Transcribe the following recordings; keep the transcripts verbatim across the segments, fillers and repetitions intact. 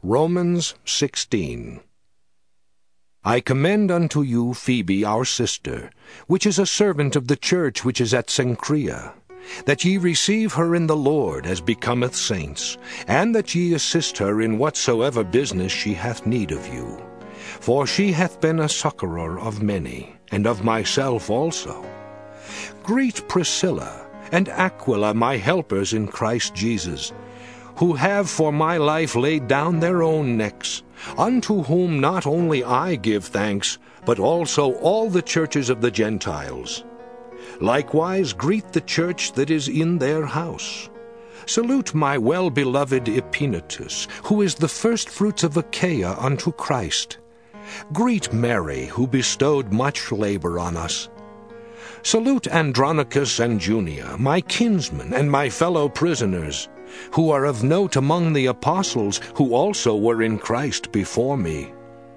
Romans sixteen. I commend unto you Phoebe our sister, which is a servant of the church which is at Cenchrea, that ye receive her in the Lord as becometh saints, and that ye assist her in whatsoever business she hath need of you. For she hath been a succourer of many, and of myself also. Greet Priscilla and Aquila, my helpers in Christ Jesus, who have for my life laid down their own necks, unto whom not only I give thanks, but also all the churches of the Gentiles. Likewise greet the church that is in their house. Salute my well-beloved Epaenetus, who is the firstfruits of Achaia unto Christ. Greet Mary, who bestowed much labor on us. Salute Andronicus and Junia, my kinsmen and my fellow prisoners, who are of note among the apostles, who also were in Christ before me.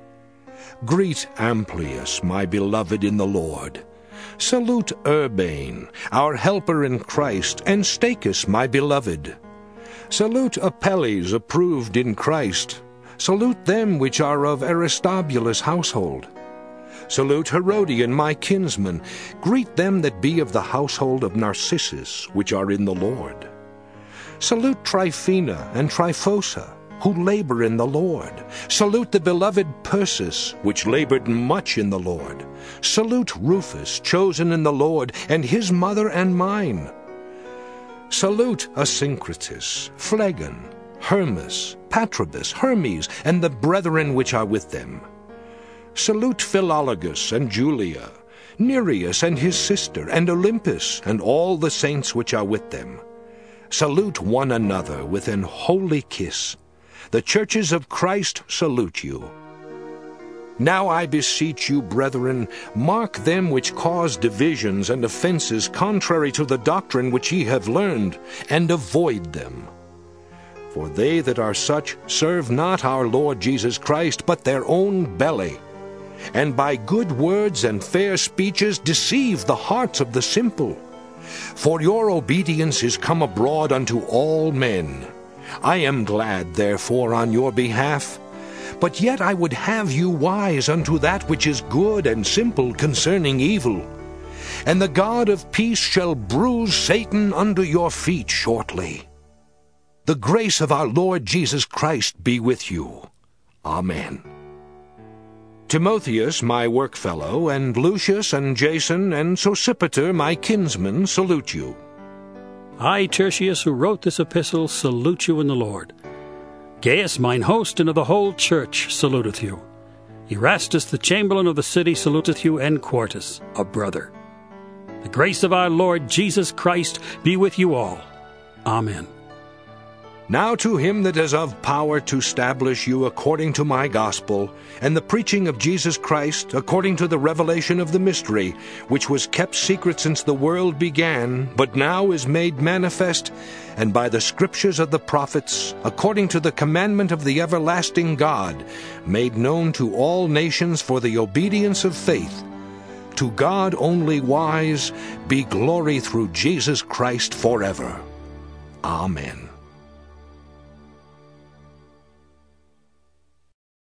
Greet Amplias, my beloved in the Lord. Salute Urbane, our helper in Christ, and Stachys, my beloved. Salute Apelles, approved in Christ. Salute them which are of Aristobulus' household. Salute Herodion, my kinsman. Greet them that be of the household of Narcissus, which are in the Lord. Salute Tryphena and Tryphosa, who labor in the Lord. Salute the beloved Persis, which labored much in the Lord. Salute Rufus, chosen in the Lord, and his mother and mine. Salute Asyncritus, Phlegon, Hermas, Patrobas, Hermes, and the brethren which are with them. Salute Philologus and Julia, Nereus and his sister, and Olympus, and all the saints which are with them. Salute one another with an holy kiss. The churches of Christ salute you. Now I beseech you, brethren, mark them which cause divisions and offenses contrary to the doctrine which ye have learned, and avoid them. For they that are such serve not our Lord Jesus Christ, but their own belly, and by good words and fair speeches deceive the hearts of the simple. For your obedience is come abroad unto all men. I am glad, therefore, on your behalf. But yet I would have you wise unto that which is good and simple concerning evil. And the God of peace shall bruise Satan under your feet shortly. The grace of our Lord Jesus Christ be with you. Amen. Timotheus, my workfellow, and Lucius and Jason and Sosipater, my kinsmen, salute you. I, Tertius, who wrote this epistle, salute you in the Lord. Gaius, mine host, and of the whole church, saluteth you. Erastus, the chamberlain of the city, saluteth you, and Quartus, a brother. The grace of our Lord Jesus Christ be with you all. Amen. Now to him that is of power to establish you according to my gospel, and the preaching of Jesus Christ, according to the revelation of the mystery, which was kept secret since the world began, but now is made manifest, and by the scriptures of the prophets, according to the commandment of the everlasting God, made known to all nations for the obedience of faith. To God only wise be glory through Jesus Christ forever. Amen.